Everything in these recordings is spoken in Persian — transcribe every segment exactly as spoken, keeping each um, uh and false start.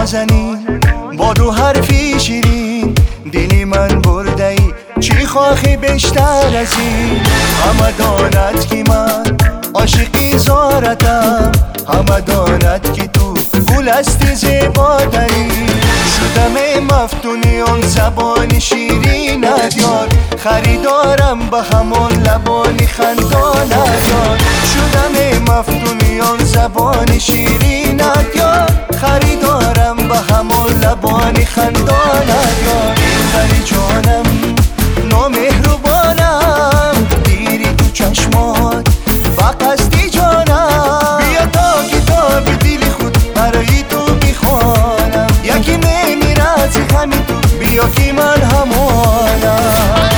نازنین با دو حرفی شیرین دلی من برده ای، چی خواهی بیشتر از این؟ همه داند که من عاشقی زارتم، همه داند که تو گل هستی زیباتری. شدم مفتونی آن زبان شیرینت یار، خریدارم به همان لبان خندانت یار. شدم مفتونی آن زبان شیرینت یار، خریدارم به همان لبان خندانت یار. ولی جانم نامهربانم، دیری تو چشمات با قصدی جانم. بیا تا کتاب دل خود برای تو بخوانم، یکی نمیره از همین تو، بیا که من همانم.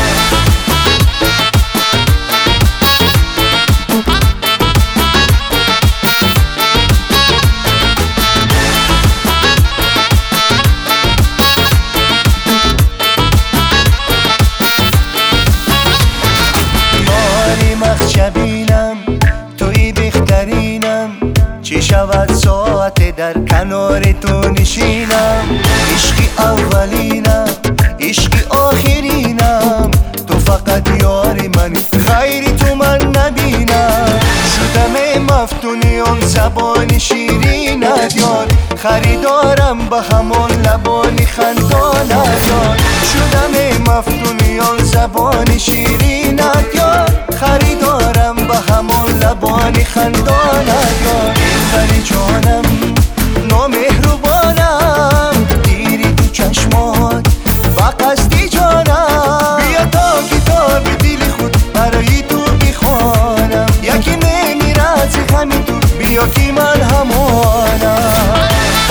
شبینم توی بهترینم، چی شود ساعت در کنار تو نشینم. عشقی اولینم، عشقی آخرینم، تو فقط یار من، خیری تو من نبینم. شدم مفتونی آن زبان شیرینت یار، خریدارم به همان لبان خندانت یار. شدم مفتونی آن زبان شیرینت یار، خریدارم به همان لبان خندانت یار. ولی جانم نامهربانم، دیری تو چشمات با قصدی جانم. بیا تا کتاب دل خود برای تو بخوانم، یکی نمیره از همین تو، بیا که من همانم.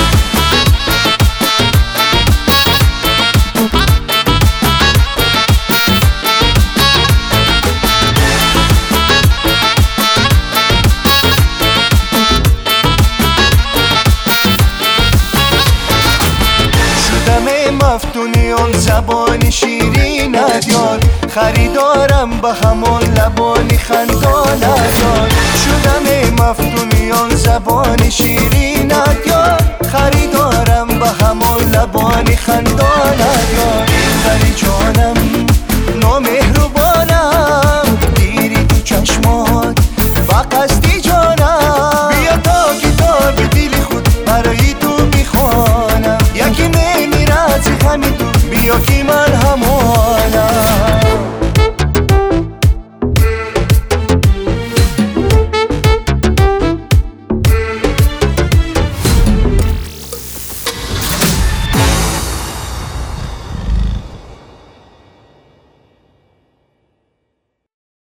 مفتونی آن زبان شیرینت یار، خریدارم به همان لبان خندانت یار. شدم مفتونی آن زبان شیرینت یار، خریدارم به همان لبان